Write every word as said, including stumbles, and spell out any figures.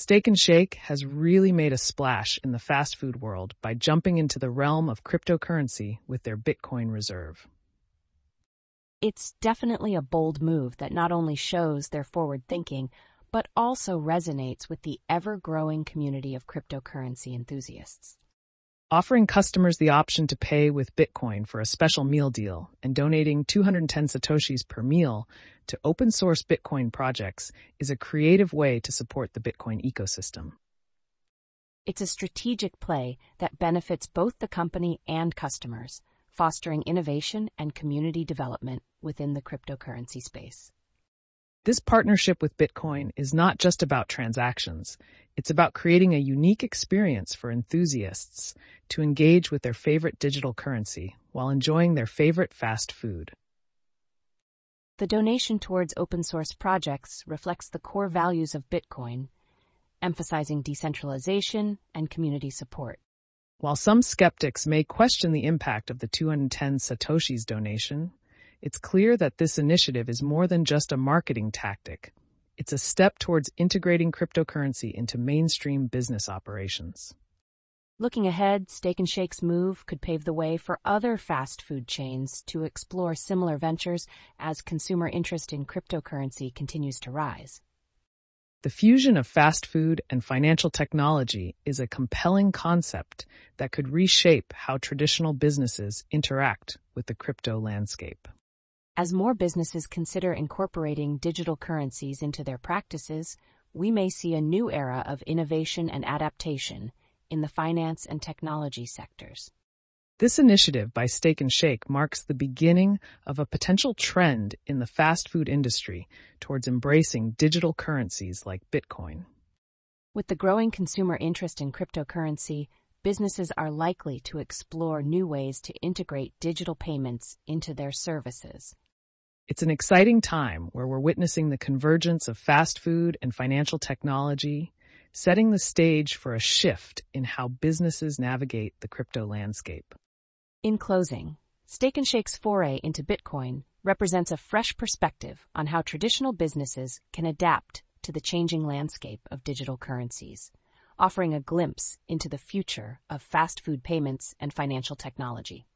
Steak and Shake has really made a splash in the fast food world by jumping into the realm of cryptocurrency with their Bitcoin reserve. It's definitely a bold move that not only shows their forward thinking, but also resonates with the ever-growing community of cryptocurrency enthusiasts. Offering customers the option to pay with Bitcoin for a special meal deal and donating two hundred ten Satoshis per meal to open-source Bitcoin projects is a creative way to support the Bitcoin ecosystem. It's a strategic play that benefits both the company and customers, fostering innovation and community development within the cryptocurrency space. This partnership with Bitcoin is not just about transactions. It's about creating a unique experience for enthusiasts to engage with their favorite digital currency while enjoying their favorite fast food. The donation towards open-source projects reflects the core values of Bitcoin, emphasizing decentralization and community support. While some skeptics may question the impact of the two hundred ten Satoshis donation, it's clear that this initiative is more than just a marketing tactic. It's a step towards integrating cryptocurrency into mainstream business operations. Looking ahead, Steak and Shake's move could pave the way for other fast food chains to explore similar ventures as consumer interest in cryptocurrency continues to rise. The fusion of fast food and financial technology is a compelling concept that could reshape how traditional businesses interact with the crypto landscape. As more businesses consider incorporating digital currencies into their practices, we may see a new era of innovation and adaptation in the finance and technology sectors. This initiative by Steak and Shake marks the beginning of a potential trend in the fast food industry towards embracing digital currencies like Bitcoin. With the growing consumer interest in cryptocurrency, businesses are likely to explore new ways to integrate digital payments into their services. It's an exciting time where we're witnessing the convergence of fast food and financial technology, setting the stage for a shift in how businesses navigate the crypto landscape. In closing, Steak and Shake's foray into Bitcoin represents a fresh perspective on how traditional businesses can adapt to the changing landscape of digital currencies, offering a glimpse into the future of fast food payments and financial technology.